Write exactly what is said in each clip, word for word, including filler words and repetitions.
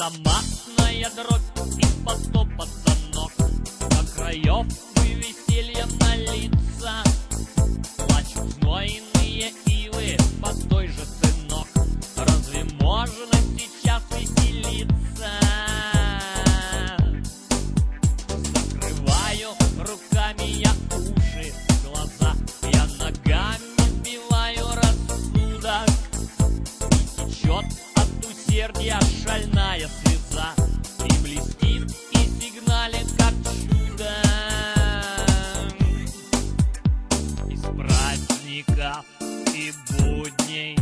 Автоматная дробь из-под топа за ног, до краев и весельем на лица. Плачут знойные ивы под той же сынок. Разве можно сейчас веселиться? Закрываю руками я уши, глаза, я ногами сбиваю рассудок. И течет от усердия шальная слеза, и блестит, и сигналит, как чудо. Из праздников и будней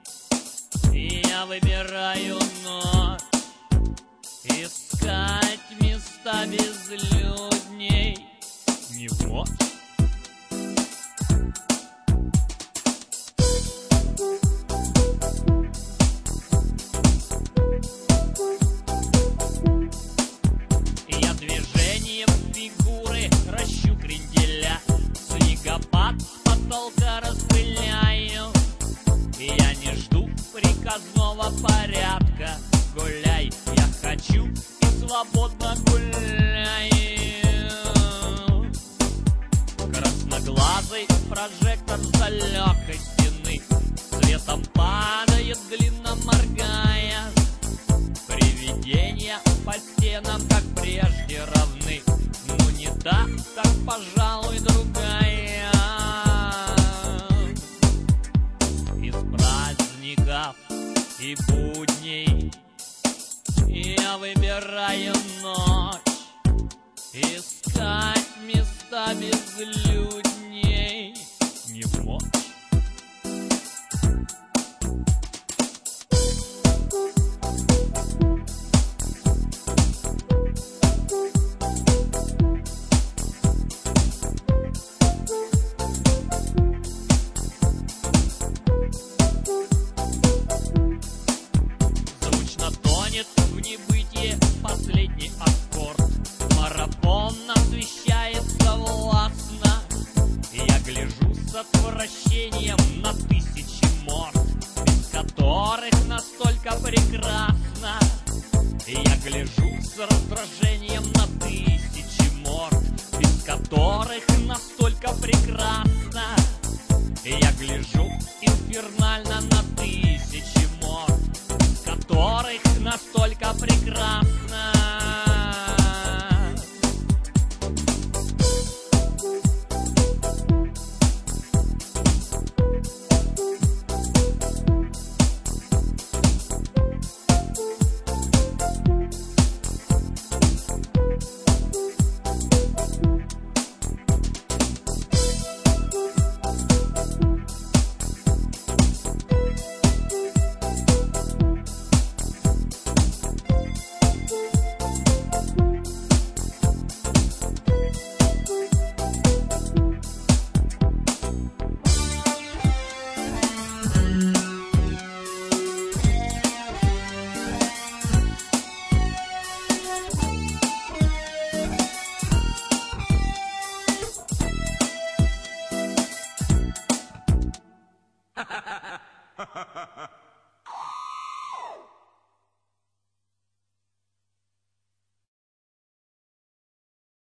я выбираю ночь, искать места безлюдней не в мочь. Я движением фигуры ращу кренделя, снегопад с потолка распыляю. Я не жду приказного порядка. Гуляй, я хочу и свободно гуляю. Красноглазый прожектор с далекой стены светом падает, длинно моргая. Привидения по стенам, как прежде, равны, но не та, как, пожалуй, другая. Из праздников и будней я выбираю ночь, искать места безлюдней не в мочь. В небытие последний аккорд, марафон освещается властно. Я гляжу с отвращением на тысячи морд, без которых настолько прекрасно. Я гляжу с раздражением на тысячи морд, без которых настолько прекрасно. Я гляжу инфернально на тысячи